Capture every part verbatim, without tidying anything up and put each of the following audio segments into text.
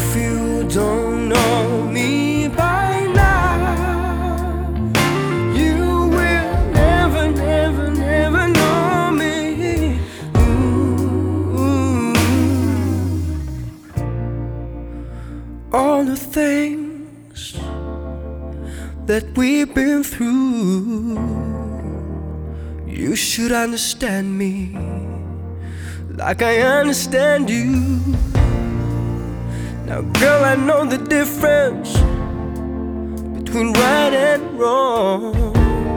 you don't know me by now, you will never, never, never know me. Ooh. All the things that we've been through, you should understand me like I understand you. Now girl, I know the difference between right and wrong.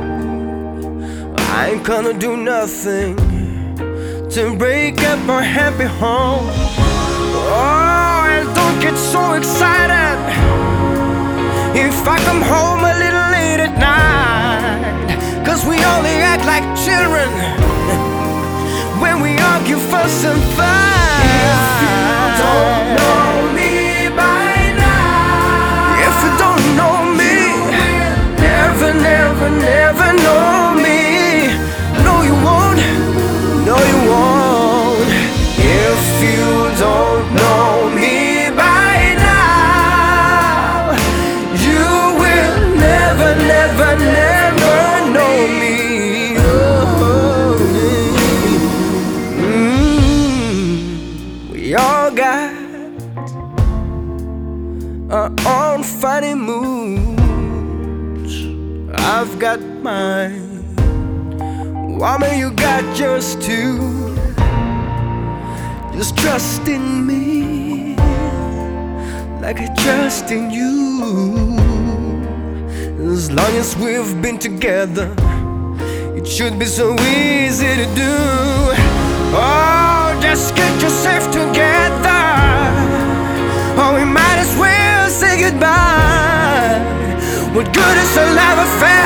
I ain't gonna do nothing to break up our happy home. Oh, and don't get so excited if I come home a little late at night, 'cause we only act like children when we argue, fuss and fight. If you don't know me by now, if you don't know me, never, never, never know me. No, you won't, no, you won't. If you don't know me by now, you will never, never, never know me. We all got our own funny moods. I've got mine. Woman, you got yours too. Just trust in me like I trust in you. As long as we've been together, it should be so easy to do. Oh, just get yourself together, or we might as well say goodbye. What good is a love affair